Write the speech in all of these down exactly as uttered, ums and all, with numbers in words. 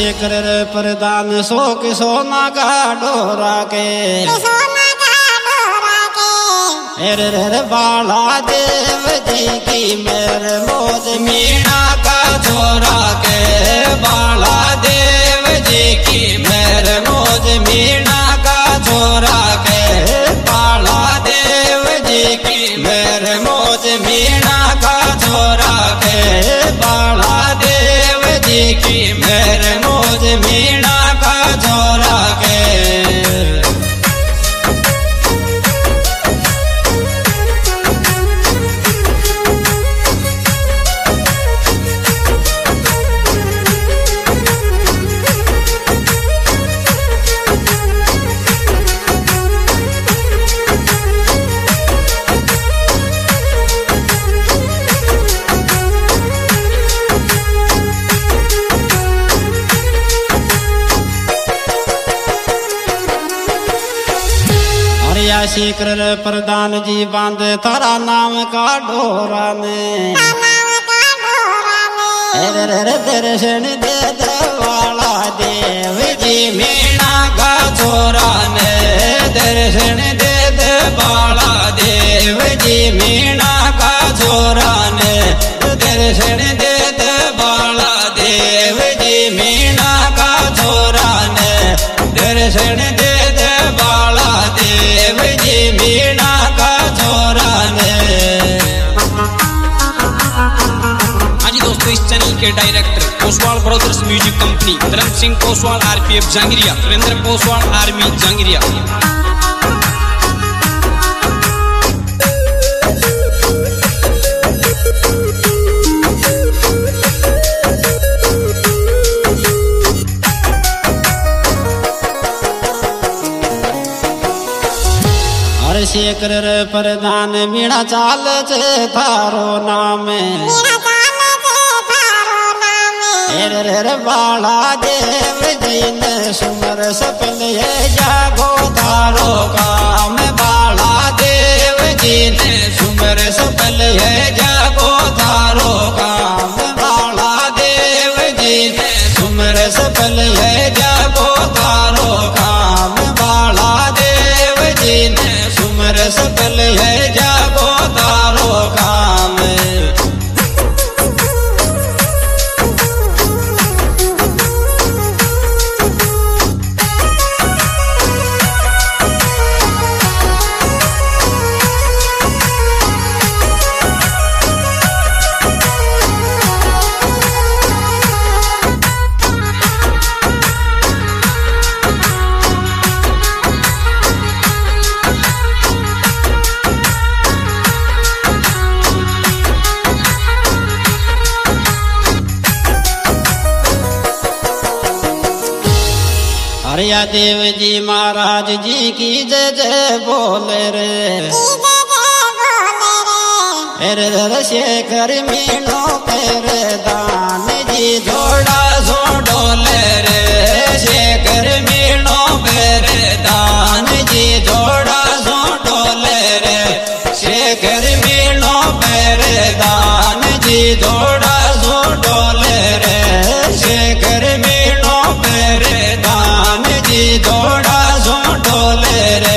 शेखर प्रधान सो के सोना का डोरा के रे रे बाला देव जी की मेरे मोज मीणा का छोरा के बाला देव जी की मेरे मोज मीणा का छोरा के बाला देव जी की मेरे मोज मीणा का छोरा के बाला देव जी की मेरे मोज मीणा का छोरा के शेखर प्रधान जी बांधे थारा नाम का डोरा में दर्शन दे वाला देव जी मीणा का छोरा ने दर्शन दे वाला देव जी मीणा का छोरा ने दर्शन दे वाला देव जी मीणा का छोरा ने दर्शन दे वाला देव जी मीणा का छोरा ने। हाँ जी दोस्तों, इस चैनल के director Koswal brothers music company, Dharam Singh Koswal RPF Jangaria, Surendra Koswal army Jangaria. Shekhar Pradhan Meena चाल चे थारो नाम रे बाला देव जी ने सुमर सफल जागो थारो काम बाला देव जी ने सुमर सफल जागो थारो काम बाला देव जी ने सुमर सफल जागो थारो काम बाला देव जी ने सुमर सफल है जागो तारो काम। हरिया देव जी महाराज जी की जय जय बोले रे रे शेखर मीणो पेरे दान जी जोड़ा सो डोले रे शेखर मीणो पेरे दान जी जोड़ा सो डोले रे शेखर मीणो पेरे दान जी जोड़ा सो डोले रे शेखर मीणो पेरे दान जी जोड़ा सो डोले रे।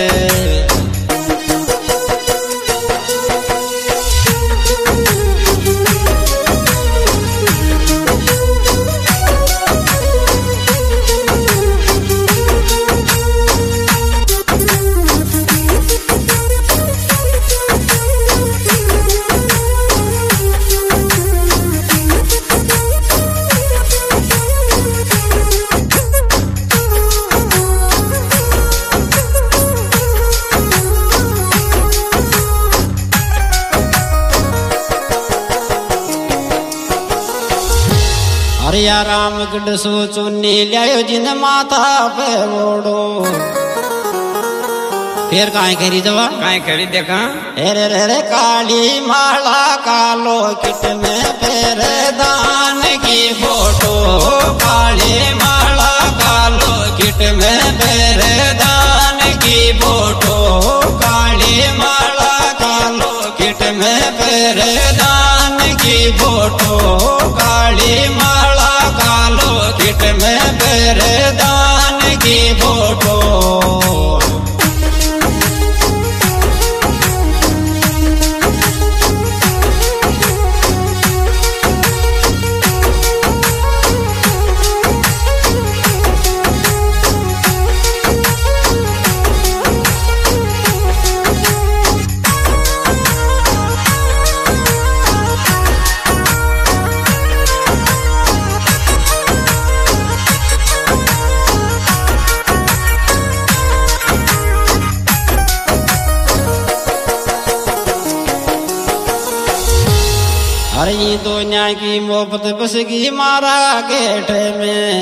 हरिया राम गढ़ सो चुन्नी लियायो जिन माथा पे ओढ़ो फिर काहे करी दवा काहे करी देखा रे रे रे काली माला कालो किट में फेर दान की फोटो काली माला कालो किट में फेर दान की फोटो काली माला कालो किट में फेर दान की फोटो काली माला कालो किट में बरदान की फोटो। अरे ये दुनिया की मोहब्बत बस गई मारा गेट में,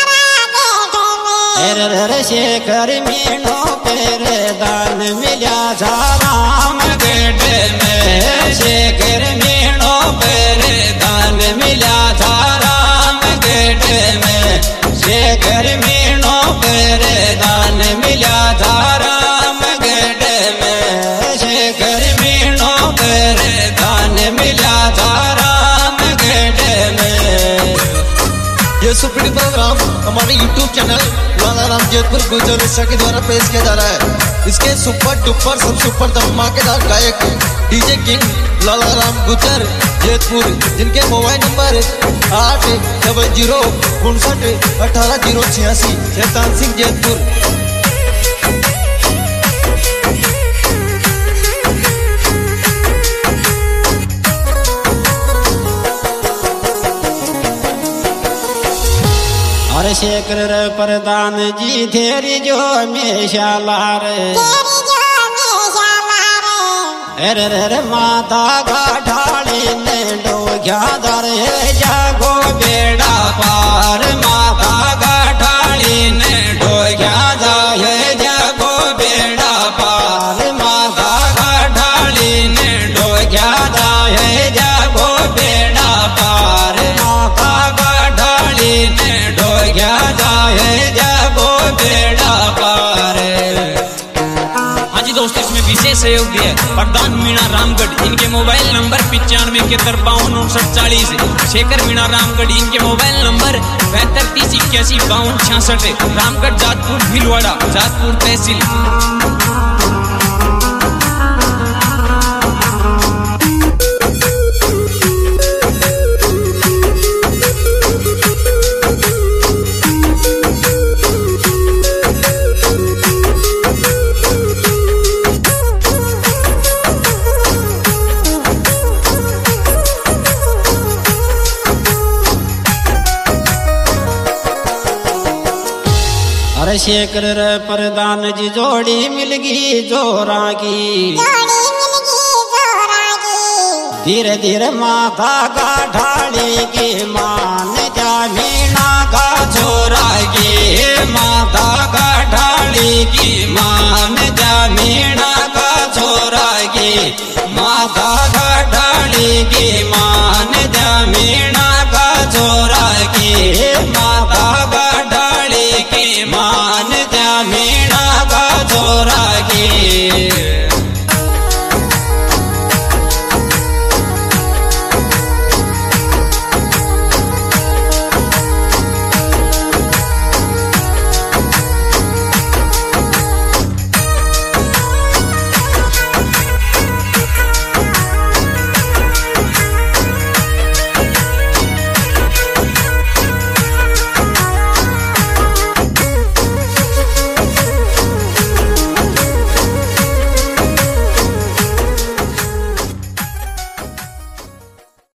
अरे शेखर मीनो पेरे दान मिला था राम गेट में, शेखर मीनो पेरे दान मिला था राम गेट में, शेखर मीनो पेरे दान मिला था राम गेट में, शेखर मीनो पेरे दान मिला था राम गेट में। ये सुप्रीम प्रोग्राम हमारे यूट्यूब चैनल लाला राम जैतपुर गुजर के द्वारा पेश किया जा रहा है। इसके सुपर डुपर सब सुपर धमाकेदार गायक डीजे किंग लाला राम गुजर जैतपुर, जिनके मोबाइल नंबर आठ डबल जीरो उनसठ अठारह जीरो छियासी, शैतान सिंह जैतपुर। अरे शेखर प्रधान जी तेरी जो हमेशा लार, अरे रे माता का ढाली ने डोग्या दर जागो बेड़ा पार, माता का ढाली ने डोग्या जाए जागो बेड़ा पार, माता का ढाली ने डोग्या जाए जागो बेड़ा पार, माता का ढाली ने डोग्या जाए जागो बेड़ा पार। हाँ जी दोस्तों, इसमें विशेष सहयोग दिया है प्रधान मीणा रामगढ़, इनके मोबाइल नंबर पिचानवे इकहत्तर बावन उनसठ चालीस, शेखर मीणा रामगढ़, इनके मोबाइल नंबर बहत्तर तीस इक्यासी बावन छियासठ, रामगढ़ जातपुर भीलवाड़ा जातपुर तहसील। अरे शेखर प्रधान जी जोड़ी मिलगी जोरा की, धीरे धीरे माता का ढाली की मान जा मीणा का छोरा की, माता का ढाली की मान जा मीणा का छोरा की, माता